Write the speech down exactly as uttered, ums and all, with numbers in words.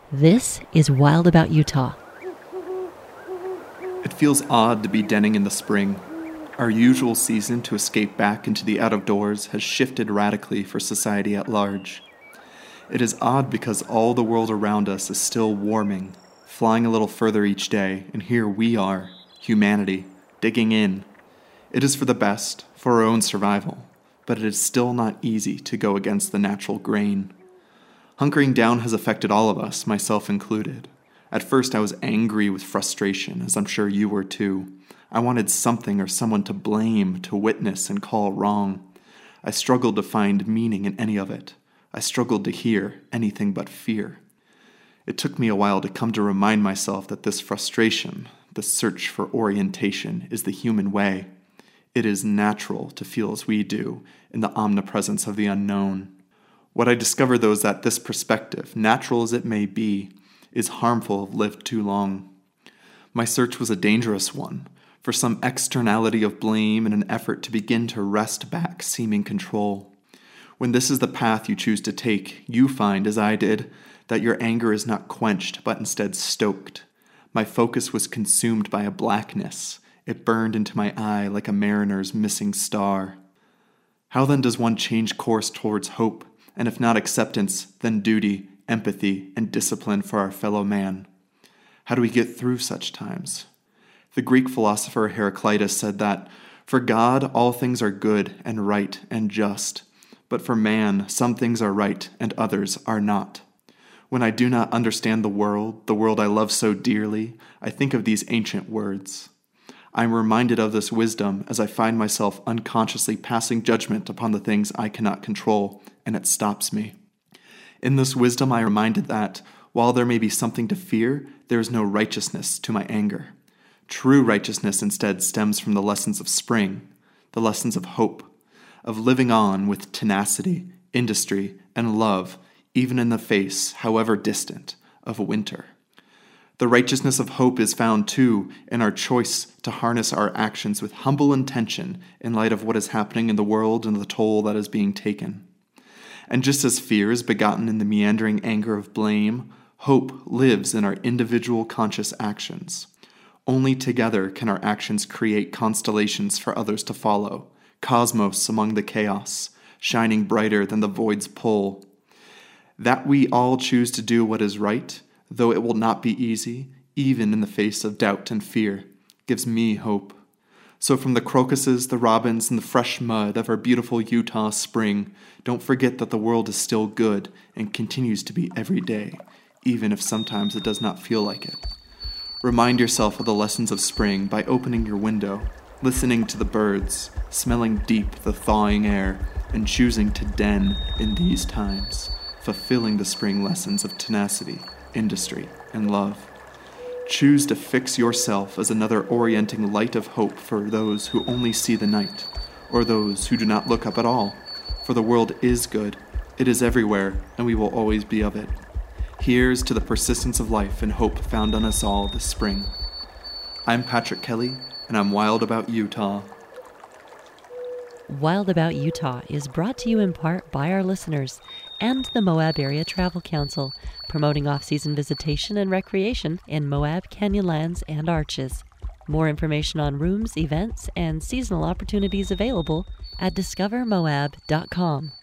This is Wild About Utah. It feels odd to be denning in the spring. Our usual season to escape back into the out-of-doors has shifted radically for society at large. It is odd because all the world around us is still warming, flying a little further each day, and here we are, humanity, digging in. It is for the best, for our own survival, but it is still not easy to go against the natural grain. Hunkering down has affected all of us, myself included. At first I was angry with frustration, as I'm sure you were too. I wanted something or someone to blame, to witness, and call wrong. I struggled to find meaning in any of it. I struggled to hear anything but fear. It took me a while to come to remind myself that this frustration, this search for orientation, is the human way. It is natural to feel as we do in the omnipresence of the unknown. What I discovered, though, is that this perspective, natural as it may be, is harmful if lived too long. My search was a dangerous one, for some externality of blame in an effort to begin to wrest back seeming control. When this is the path you choose to take, you find, as I did, that your anger is not quenched, but instead stoked. My focus was consumed by a blackness. It burned into my eye like a mariner's missing star. How then does one change course towards hope, and if not acceptance, then duty, empathy, and discipline for our fellow man? How do we get through such times? The Greek philosopher Heraclitus said that, "For God all things are good and right and just, but for man some things are right and others are not." When I do not understand the world, the world I love so dearly, I think of these ancient words. I am reminded of this wisdom as I find myself unconsciously passing judgment upon the things I cannot control, and it stops me. In this wisdom I am reminded that, while there may be something to fear, there is no righteousness to my anger. True righteousness instead stems from the lessons of spring, the lessons of hope, of living on with tenacity, industry, and love, even in the face, however distant, of winter. The righteousness of hope is found, too, in our choice to harness our actions with humble intention in light of what is happening in the world and the toll that is being taken. And just as fear is begotten in the meandering anger of blame, hope lives in our individual conscious actions. Only together can our actions create constellations for others to follow, cosmos among the chaos, shining brighter than the void's pull. That we all choose to do what is right, though it will not be easy, even in the face of doubt and fear, gives me hope. So from the crocuses, the robins, and the fresh mud of our beautiful Utah spring, don't forget that the world is still good and continues to be every day, even if sometimes it does not feel like it. Remind yourself of the lessons of spring by opening your window, listening to the birds, smelling deep the thawing air, and choosing to den in these times, fulfilling the spring lessons of tenacity, industry, and love. Choose to fix yourself as another orienting light of hope for those who only see the night, or those who do not look up at all, for the world is good, it is everywhere, and we will always be of it. Here's to the persistence of life and hope found on us all this spring. I'm Patrick Kelly, and I'm wild about Utah. Wild About Utah is brought to you in part by our listeners and the Moab Area Travel Council, promoting off-season visitation and recreation in Moab, Canyonlands, and Arches. More information on rooms, events, and seasonal opportunities available at discover moab dot com.